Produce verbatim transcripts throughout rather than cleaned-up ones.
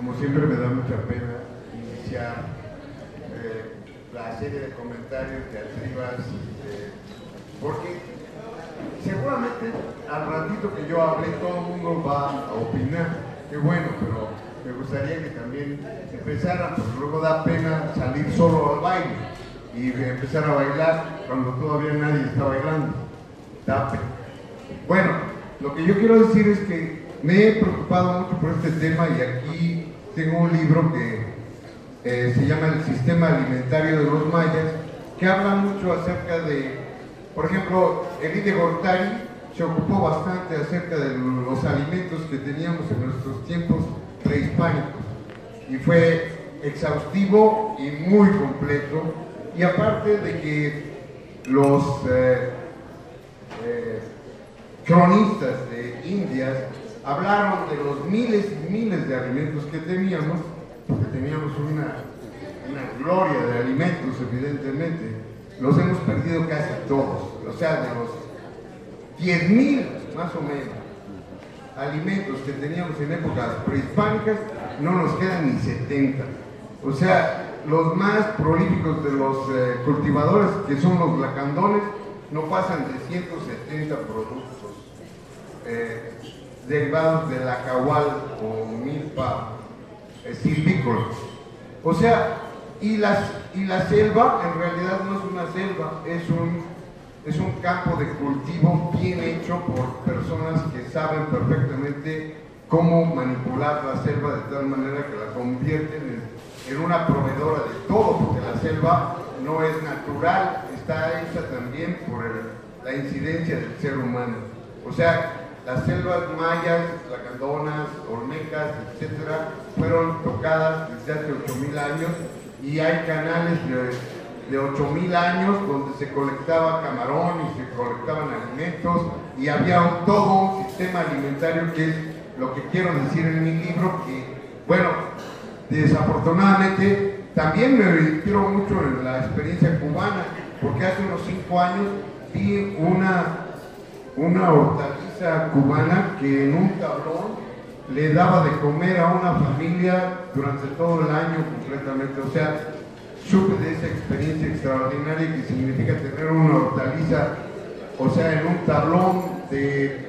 como siempre me da mucha pena iniciar eh, la serie de comentarios de Atribas, eh, porque seguramente al ratito que yo hable todo el mundo va a opinar, qué bueno, pero me gustaría que también empezaran, porque luego da pena salir solo al baile y empezar a bailar cuando todavía nadie está bailando, da pena. Bueno, lo que yo quiero decir es que me he preocupado mucho por este tema y aquí tengo un libro que eh, se llama El Sistema Alimentario de los Mayas, que habla mucho acerca de, por ejemplo, Elie de Gortari se ocupó bastante acerca de los alimentos que teníamos en nuestros tiempos prehispánicos y fue exhaustivo y muy completo, y aparte de que los eh, eh, cronistas de Indias hablaron de los miles y miles de alimentos que teníamos, porque teníamos una, una gloria de alimentos, evidentemente, los hemos perdido casi todos, o sea, de los diez mil más o menos alimentos que teníamos en épocas prehispánicas, no nos quedan ni setenta. O sea, los más prolíficos de los eh, cultivadores, que son los lacandones, no pasan de ciento setenta productos eh, derivados de la cahual o milpa eh, silvícola. O sea, y, las, y la selva en realidad no es una selva, es un, es un campo de cultivo bien hecho por personas que saben perfectamente cómo manipular la selva de tal manera que la convierten en, en una proveedora de todo, porque la selva no es natural, está hecha también por el, la incidencia del ser humano. O sea, las selvas mayas, lacandonas, olmecas, etcétera, fueron tocadas desde hace ocho mil años y hay canales de, de ocho mil años donde se colectaba camarón y se colectaban alimentos y había un, todo un sistema alimentario, que es lo que quiero decir en mi libro, que, bueno, desafortunadamente también me inspiro mucho en la experiencia cubana, porque hace unos cinco años vi una, una hortaliza cubana que en un tablón le daba de comer a una familia durante todo el año completamente. O sea, supe de esa experiencia extraordinaria que significa tener una hortaliza, o sea, en un tablón de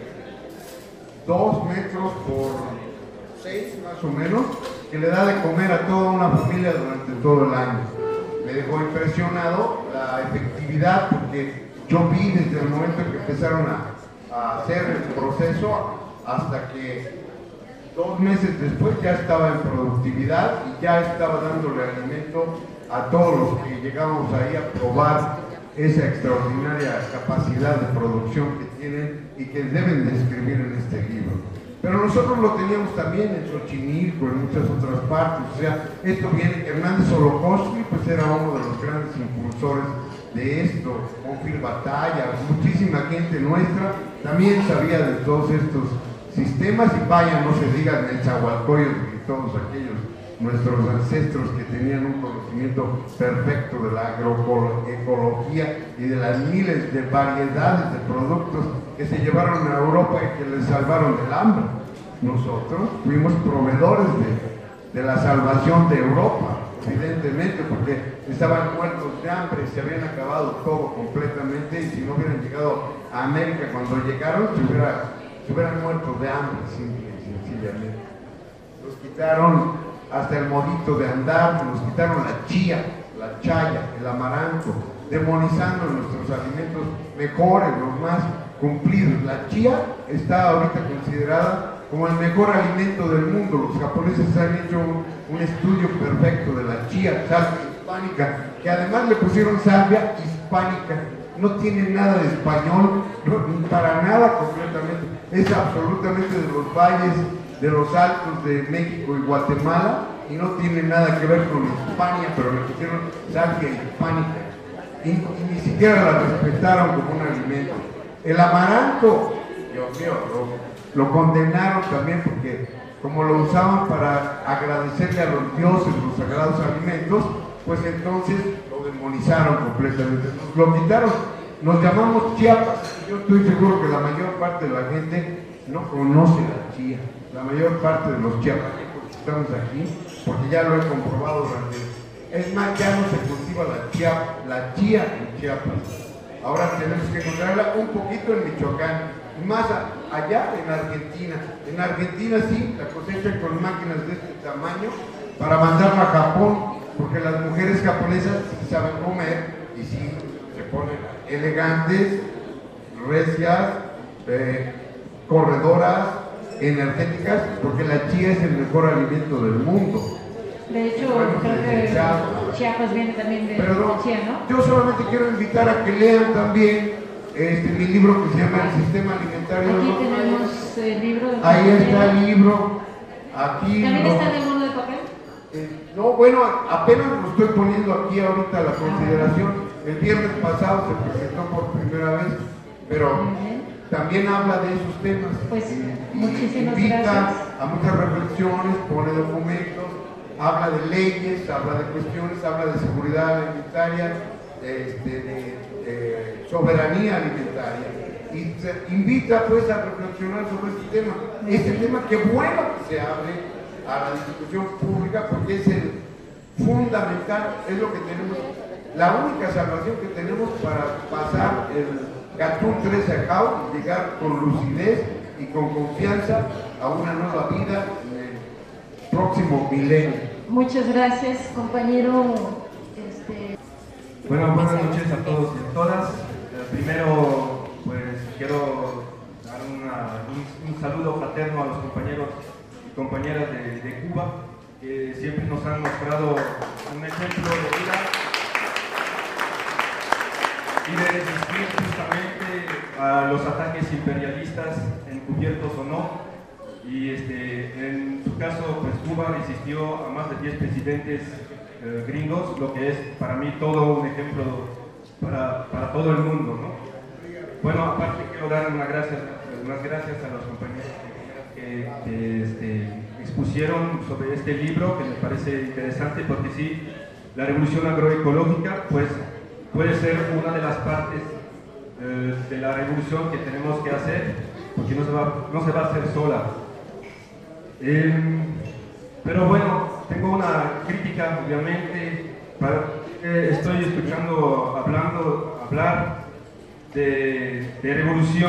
dos metros por seis más o menos, que le da de comer a toda una familia durante todo el año. Me dejó impresionado la efectividad, porque yo vi desde el momento en que empezaron a, a hacer el proceso hasta que dos meses después ya estaba en productividad y ya estaba dándole alimento a todos los que llegábamos ahí a probar esa extraordinaria capacidad de producción que tienen y que deben describir en este libro. Pero nosotros lo teníamos también en Xochimilco, en muchas otras partes. O sea, esto viene, Hernández Olocosli, pues era uno de los grandes impulsores de esto, Confil Batalla, muchísima gente nuestra también sabía de todos estos sistemas, y vaya, no se diga el Nezahualcóyotl y todos aquellos nuestros ancestros que tenían un conocimiento perfecto de la agroecología y de las miles de variedades de productos que se llevaron a Europa y que les salvaron del hambre. Nosotros fuimos proveedores de, de la salvación de Europa, evidentemente, porque estaban muertos de hambre, se habían acabado todo completamente, y si no hubieran llegado a América cuando llegaron, se, hubiera, se hubieran muerto de hambre, simple y sencillamente. Nos quitaron hasta el modito de andar, nos quitaron la chía, la chaya, el amaranto, demonizando nuestros alimentos mejores, los más cumplidos. La chía está ahorita considerada como el mejor alimento del mundo. Los japoneses han hecho un, un estudio perfecto de la chía, salvia hispánica, que además le pusieron salvia hispánica. No tiene nada de español, no, para nada completamente. Es absolutamente de los valles, de los altos de México y Guatemala, y no tiene nada que ver con Hispania, pero le pusieron salvia hispánica y, y ni siquiera la respetaron como un alimento. El amaranto, Dios mío, lo, lo condenaron también, porque como lo usaban para agradecerle a los dioses los sagrados alimentos, pues entonces lo demonizaron completamente, nos lo quitaron. Nos llamamos Chiapas. Yo estoy seguro que la mayor parte de la gente no conoce la chía, la mayor parte de los chiapanecos estamos aquí, porque ya lo he comprobado durante... Es más, ya no se cultiva la chía, la chía en Chiapas. Ahora tenemos que encontrarla un poquito en Michoacán, más a, allá en Argentina. En Argentina sí, la cosechan con máquinas de este tamaño para mandarla a Japón, porque las mujeres japonesas sí saben comer y sí se ponen elegantes, recias, eh, corredoras, energéticas, porque la chía es el mejor alimento del mundo. De hecho, bueno, creo que Chiapas. Chiapas viene también de, Perdón, de chía, ¿no? Yo solamente quiero invitar a que lean también este, mi libro que se llama El Sistema Alimentario. Aquí de los tenemos el libro. De Ahí está el libro. Aquí ¿También lo, está en el mono de papel? eh, no, bueno, apenas lo estoy poniendo aquí ahorita a la consideración. El viernes pasado se presentó por primera vez, pero también habla de esos temas. Pues eh, muchísimas invita gracias. a muchas reflexiones, pone documentos, habla de leyes, habla de cuestiones, habla de seguridad alimentaria, este, de, de soberanía alimentaria, y se invita pues a reflexionar sobre este tema. Este tema, qué bueno que se abre a la discusión pública, porque es el fundamental, es lo que tenemos, la única salvación que tenemos para pasar el Gatún tres Ajau y llegar con lucidez y con confianza a una nueva vida en el próximo milenio. Muchas gracias, compañero. Este... Bueno, buenas noches a todos y a todas. Eh, primero, pues quiero dar una, un, un saludo fraterno a los compañeros y compañeras de, de Cuba, que siempre nos han mostrado un ejemplo de vida y de resistir justamente a los ataques imperialistas, encubiertos o no. Y este, en su caso, pues Cuba resistió a más de diez presidentes eh, gringos, lo que es para mí todo un ejemplo para, para todo el mundo, ¿no? Bueno, aparte quiero dar unas gracias, unas gracias a los compañeros que, que este, expusieron sobre este libro, que me parece interesante, porque sí, la revolución agroecológica pues, puede ser una de las partes eh, de la revolución que tenemos que hacer, porque no se va, no se va a hacer sola. Eh, pero bueno, tengo una crítica, obviamente, para, eh, estoy escuchando, hablando, hablar de, de revolución,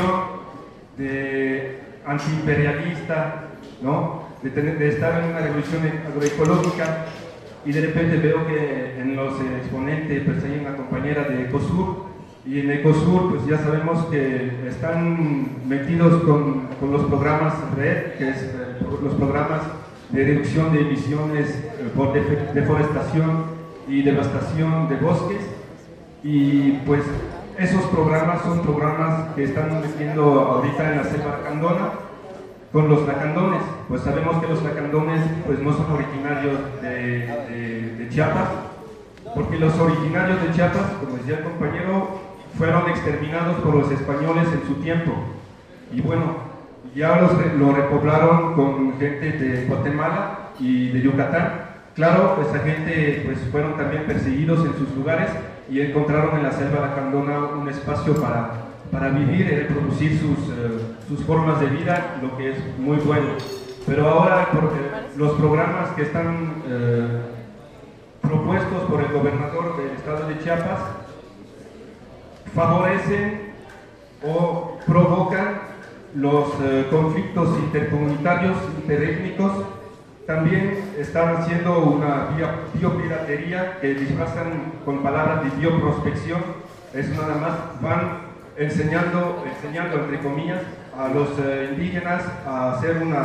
de antiimperialista, ¿no? de, tener, de estar en una revolución agroecológica, y de repente veo que en los exponentes pues hay una compañera de Ecosur, y en Ecosur pues ya sabemos que están metidos con, con los programas RED, que es eh, los programas de reducción de emisiones eh, por deforestación y devastación de bosques, y pues esos programas son programas que están metiendo ahorita en la selva lacandona con los lacandones. Pues sabemos que los lacandones pues no son originarios de, de, de Chiapas, porque los originarios de Chiapas, como decía el compañero, fueron exterminados por los españoles en su tiempo, y bueno, ya los, lo repoblaron con gente de Guatemala y de Yucatán. Claro, esa gente pues fueron también perseguidos en sus lugares y encontraron en la selva lacandona un espacio para, para vivir y reproducir sus, eh, sus formas de vida, lo que es muy bueno. Pero ahora por, eh, los programas que están eh, propuestos por el gobernador del estado de Chiapas favorecen o provocan los eh, conflictos intercomunitarios, interétnicos. También están haciendo una biopiratería que disfrazan con palabras de bioprospección. Es nada más, van enseñando, enseñando entre comillas, a los eh, indígenas a hacer una,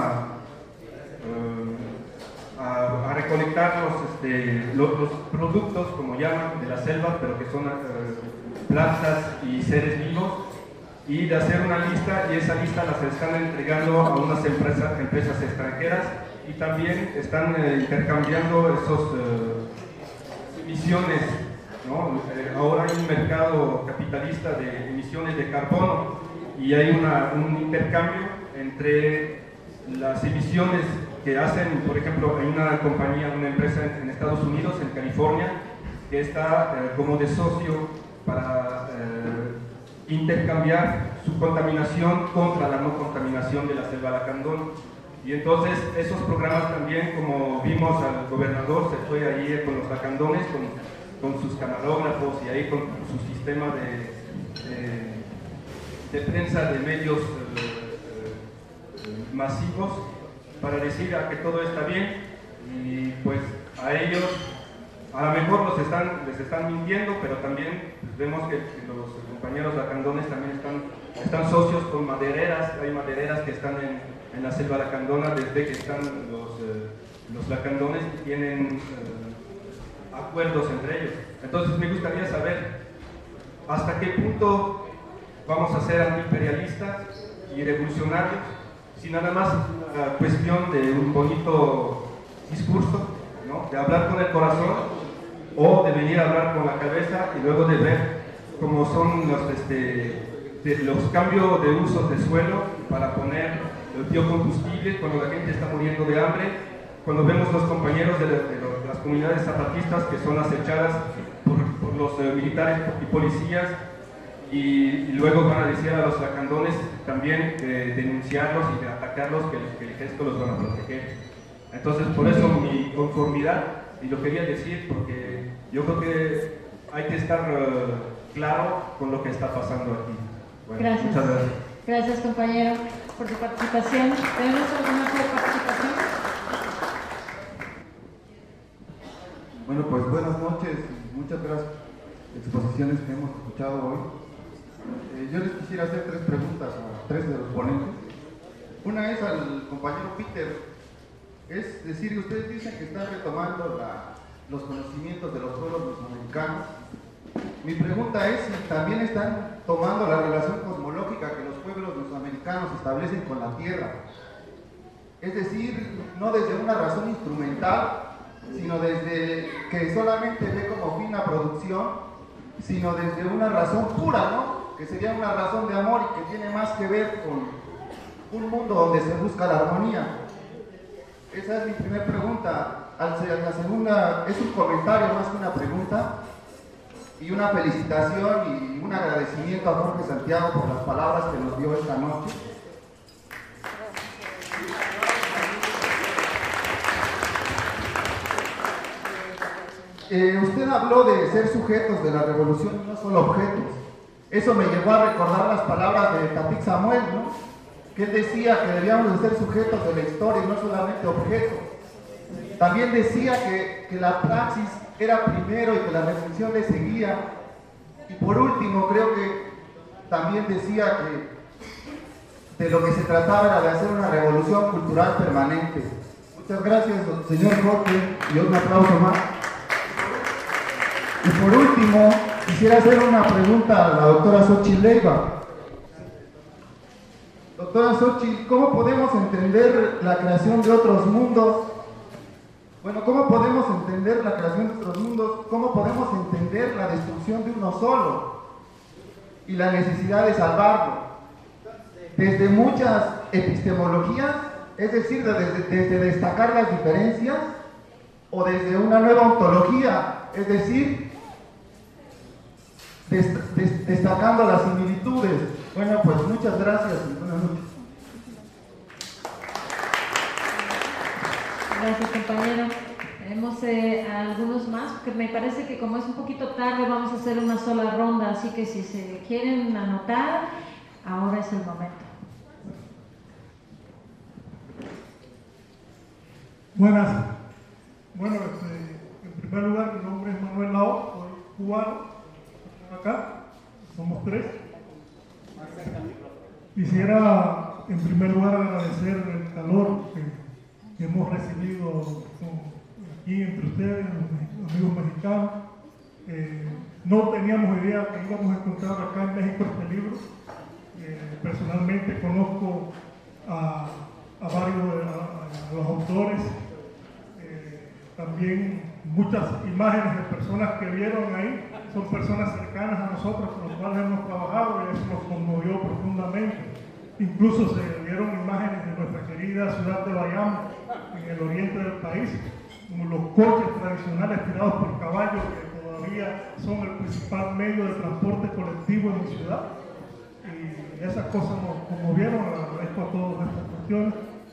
uh, a, a recolectar los, este, los, los productos, como llaman, de la selva, pero que son uh, plantas y seres vivos, y de hacer una lista, y esa lista las están entregando a unas empresas, empresas extranjeras, y también están eh, intercambiando esos eh, emisiones, ¿no? Eh, ahora hay un mercado capitalista de emisiones de carbono, y hay una, un intercambio entre las emisiones que hacen. Por ejemplo, hay una compañía, una empresa en, en Estados Unidos, en California, que está eh, como de socio para eh, intercambiar su contaminación contra la no contaminación de la selva lacandona. Y entonces esos programas también, como vimos al gobernador, se fue allí con los lacandones, con, con sus camarógrafos y ahí con su sistema de, de, de prensa de medios eh, eh, masivos para decir a que todo está bien, y pues a ellos a lo mejor los están, les están mintiendo, pero también pues, vemos que, que los compañeros lacandones también están, están socios con madereras. Hay madereras que están en, en la selva lacandona desde que están los, eh, los lacandones y tienen eh, acuerdos entre ellos. Entonces me gustaría saber hasta qué punto vamos a ser antiimperialistas y revolucionarios, si nada más la cuestión de un bonito discurso, ¿no? De hablar con el corazón, o de venir a hablar con la cabeza y luego de ver cómo son los, este, de los cambios de usos de suelo para poner el biocombustible cuando la gente está muriendo de hambre, cuando vemos los compañeros de, de, de las comunidades zapatistas que son acechadas por, por los eh, militares y policías, y, y luego van a decir a los lacandones también de denunciarlos y de atacarlos, que, que el ejército los van a proteger. Entonces, por eso mi conformidad, y lo quería decir porque yo creo que hay que estar uh, claro con lo que está pasando aquí. Bueno, gracias. Muchas gracias. Gracias, compañero, por su participación. ¿Tenemos alguna otra participación? Bueno, pues buenas noches. Muchas gracias por las exposiciones que hemos escuchado hoy. Eh, yo les quisiera hacer tres preguntas a tres de los ponentes. Una es al compañero Peter. Es decir, ustedes dicen que están retomando la, los conocimientos de los pueblos mesoamericanos. Mi pregunta es si también están tomando la relación cosmológica que los pueblos mesoamericanos establecen con la Tierra. Es decir, no desde una razón instrumental, sino desde que solamente ve como fin la producción, sino desde una razón pura, ¿no? Que sería una razón de amor y que tiene más que ver con un mundo donde se busca la armonía. Esa es mi primera pregunta. La segunda es un comentario más que una pregunta, y una felicitación y un agradecimiento a Jorge Santiago por las palabras que nos dio esta noche. Eh, usted habló de ser sujetos de la revolución y no solo objetos. Eso me llevó a recordar las palabras de Tapik Samuel, ¿no? Que él decía que debíamos de ser sujetos de la historia y no solamente objetos. También decía que, que la praxis era primero y que la reflexión le seguía. Y por último, creo que también decía que de lo que se trataba era de hacer una revolución cultural permanente. Muchas gracias, señor Jorge, y un aplauso más. Y por último, quisiera hacer una pregunta a la doctora Xochitl Leiva. Doctora Xochitl, ¿cómo podemos entender la creación de otros mundos? Bueno, ¿cómo podemos entender la creación de otros mundos? ¿Cómo podemos entender la destrucción de uno solo y la necesidad de salvarlo? Desde muchas epistemologías, es decir, desde, desde destacar las diferencias, o desde una nueva ontología, es decir, Dest dest destacando las similitudes. Bueno, pues muchas gracias y buenas noches. Gracias, compañero. Tenemos eh, algunos más, porque me parece que como es un poquito tarde vamos a hacer una sola ronda, así que si se quieren anotar, ahora es el momento. Buenas. Bueno, este, en primer lugar, mi nombre es Manuel Lao, soy cubano. Acá, somos tres. Quisiera en primer lugar agradecer el calor que, que hemos recibido aquí entre ustedes, los amigos mexicanos. Eh, no teníamos idea que íbamos a encontrar acá en México este libro. Eh, personalmente conozco a, a varios de a, a los autores, eh, también muchas imágenes de personas que vieron ahí. Son personas cercanas a nosotros con las cuales hemos trabajado y eso nos conmovió profundamente. Incluso se vieron imágenes de nuestra querida ciudad de Bayamo, en el oriente del país, como los coches tradicionales tirados por caballos que todavía son el principal medio de transporte colectivo en mi ciudad. Y esas cosas nos conmovieron, agradezco a todas estas cuestiones.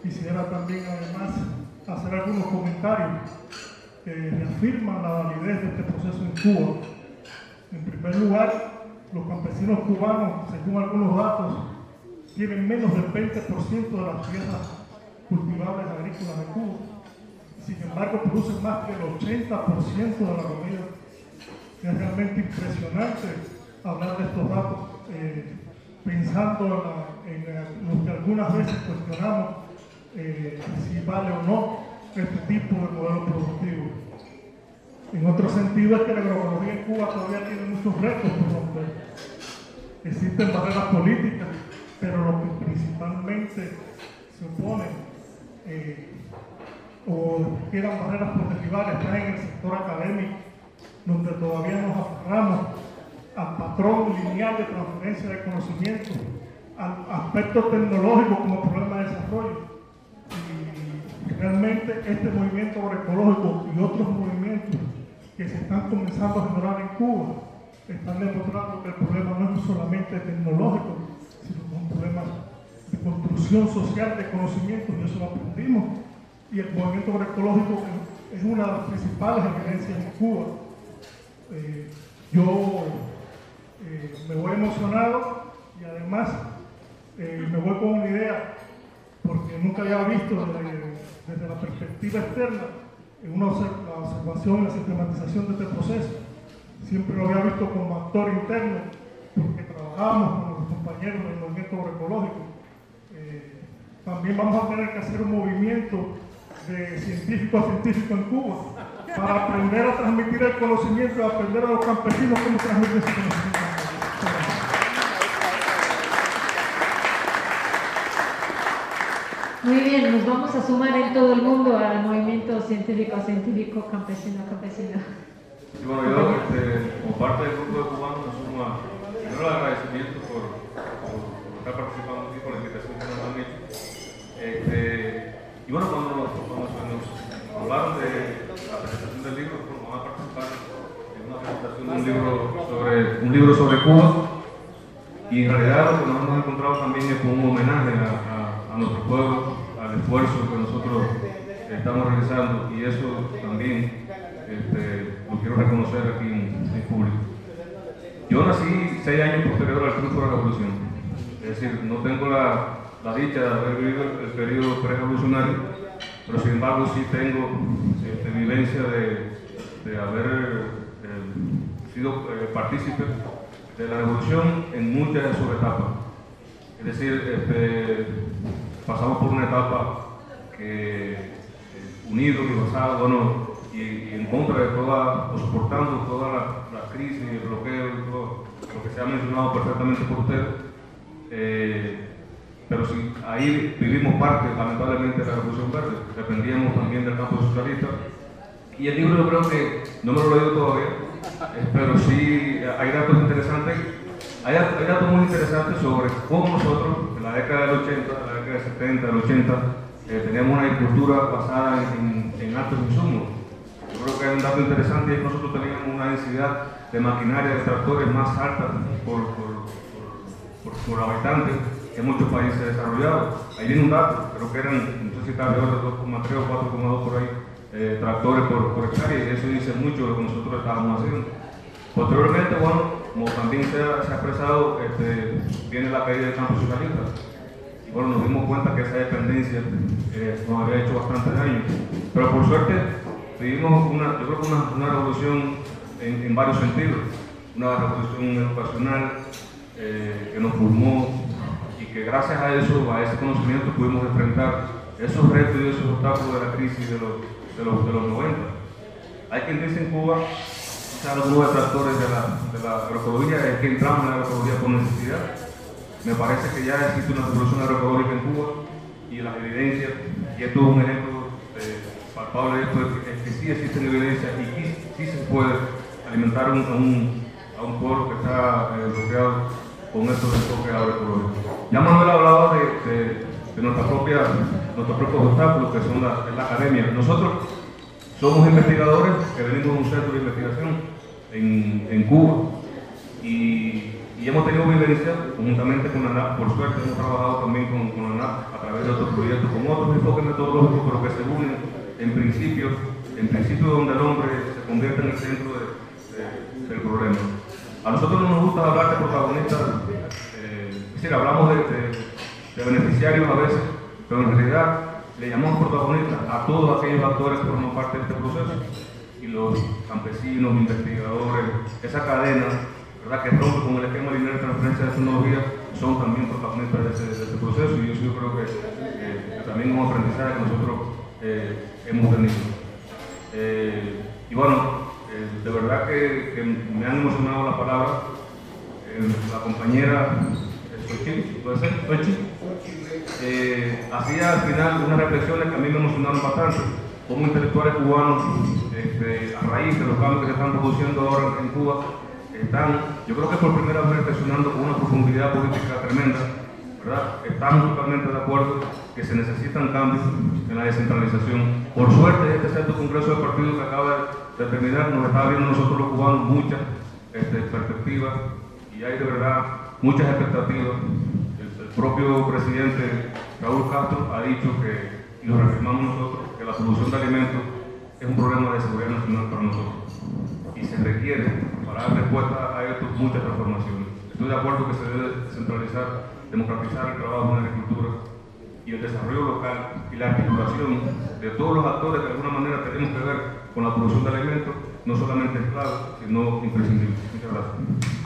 quisiera también además hacer algunos comentarios que reafirman la validez de este proceso en Cuba. En primer lugar, los campesinos cubanos, según algunos datos, tienen menos del veinte por ciento de las tierras cultivables agrícolas de Cuba. Sin embargo, producen más del ochenta por ciento de la comida. Es realmente impresionante hablar de estos datos, eh, pensando en, la, en la, lo que algunas veces cuestionamos, eh, si vale o no este tipo de modelo productivo. En otro sentido, es que la agroecología en Cuba todavía tiene muchos retos por romper. Existen barreras políticas, pero lo que principalmente se opone eh, o quedan barreras por derribar está en el sector académico, donde todavía nos aferramos al patrón lineal de transferencia de conocimiento, al aspecto tecnológico como problema de desarrollo. Y realmente este movimiento agroecológico y otros movimientos que se están comenzando a generar en Cuba están demostrando que el problema no es solamente tecnológico, sino que es un problema de construcción social de conocimientos, y eso lo aprendimos. Y el movimiento agroecológico es una de las principales evidencias en Cuba. Eh, yo eh, me voy emocionado y además eh, me voy con una idea, porque nunca había visto desde, desde la perspectiva externa una observ la observación y la sistematización de este proceso. Siempre lo había visto como actor interno, porque trabajamos con los compañeros del movimiento agroecológico. Eh, también vamos a tener que hacer un movimiento de científico a científico en Cuba para aprender a transmitir el conocimiento y aprender a los campesinos cómo transmitir ese conocimiento. Muy bien, nos vamos a sumar en todo el mundo al movimiento científico, científico, campesino, campesino. Sí, bueno, yo este, como parte del grupo de cubanos me sumo a primero el agradecimiento por, por, por estar participando aquí, por la invitación que nos han hecho. Este, y bueno, cuando nos, cuando nos hablaron de la presentación del libro, bueno, vamos a participar en una presentación de un libro sobre, un libro sobre Cuba, y en realidad lo que nos hemos encontrado también es como un homenaje a, a, a nuestro pueblo, al esfuerzo que nosotros estamos realizando, y eso también este, lo quiero reconocer aquí en, en público. Yo nací seis años posterior al triunfo de la revolución, es decir, no tengo la, la dicha de haber vivido el periodo pre-revolucionario, pero sin embargo sí tengo este, vivencia de, de haber eh, sido eh, partícipe de la revolución en muchas de sus etapas. Es decir, este, pasamos por una etapa que eh, unido y basado, bueno, y, y en contra de toda, o soportando toda la, la crisis, el bloqueo y todo lo que se ha mencionado perfectamente por usted. Eh, pero sí, ahí vivimos parte, lamentablemente, de la Revolución Verde, dependíamos también del campo socialista. Y el libro yo creo que, no me lo he leído todavía, eh, pero sí hay datos interesantes, hay, hay datos muy interesantes sobre cómo nosotros, en la década del ochenta, en la década del setenta, del ochenta, eh, teníamos una agricultura basada en, en, en altos insumos. Yo creo que hay un dato interesante, y es que nosotros teníamos una densidad de maquinaria, de tractores más alta por, por, por, por, por habitante que muchos países desarrollados. Ahí viene un dato, creo que eran, no sé si está alrededor de dos coma tres o cuatro coma dos por ahí, eh, tractores por, por hectárea, y eso dice mucho de lo que nosotros estábamos haciendo. Posteriormente, bueno, como también se ha, se ha expresado, este, viene la caída del campo socialista. Y bueno, nos dimos cuenta que esa dependencia eh, nos había hecho bastante daño. Pero por suerte, vivimos una, yo creo que una, una revolución en, en varios sentidos. Una revolución educacional eh, que nos formó, y que gracias a eso, a ese conocimiento, pudimos enfrentar esos retos y esos obstáculos de la crisis de los, de los, de los noventa. Hay quien dice en Cuba, quizás algunos detractores de la, de la agroecología, es que entramos en la agroecología por necesidad. Me parece que ya existe una revolución agroecológica en Cuba, y las evidencias, y esto es un ejemplo eh, palpable de esto, es que sí existen evidencias y sí, sí se puede alimentar un, a, un, a un pueblo que está eh, bloqueado con estos enfoques agroecológicos. Ya Manuel hablaba de, de, de nuestra propia, nuestros propios obstáculos, que son la, la academia. Nosotros somos investigadores que venimos de un centro de investigación en, en Cuba, y Y hemos tenido vivencia conjuntamente con la A N A P, por suerte hemos trabajado también con, con la A N A P a través de otros proyectos, con otros enfoques metodológicos, pero que se unen en principios, en principios donde el hombre se convierte en el centro de, de, del problema. A nosotros no nos gusta hablar de protagonistas, eh, es decir, hablamos de, de, de beneficiarios a veces, pero en realidad le llamamos protagonistas a todos aquellos actores que forman parte de este proceso. Y los campesinos, investigadores, esa cadena, ¿verdad?, que rompe con el esquema lineal de transferencia de tecnología, son también protagonistas de ese, de ese proceso, y yo, yo creo que, eh, que también es un aprendizaje que nosotros eh, hemos tenido. Eh, y bueno, eh, de verdad que, que me han emocionado las palabras. Eh, la compañera Xochitl, ¿puede ser? Xochitl, eh, hacía al final unas reflexiones que a mí me emocionaron bastante, como intelectuales cubanos, este, a raíz de los cambios que se están produciendo ahora en Cuba, están, yo creo que por primera vez, reflexionando con una profundidad política tremenda, ¿verdad? Estamos totalmente de acuerdo que se necesitan cambios en la descentralización. Por suerte, este sexto Congreso del Partido que acaba de terminar nos está abriendo a nosotros los cubanos muchas este, perspectivas, y hay de verdad muchas expectativas. El, el propio presidente Raúl Castro ha dicho que, y lo reafirmamos nosotros, que la producción de alimentos es un problema de seguridad nacional para nosotros, y se requiere, para dar respuesta a esto, muchas transformaciones. Estoy de acuerdo que se debe descentralizar, democratizar el trabajo en la agricultura y el desarrollo local y la articulación de todos los actores que de alguna manera tenemos que ver con la producción de alimentos, no solamente es clave, sino imprescindible. Muchas gracias.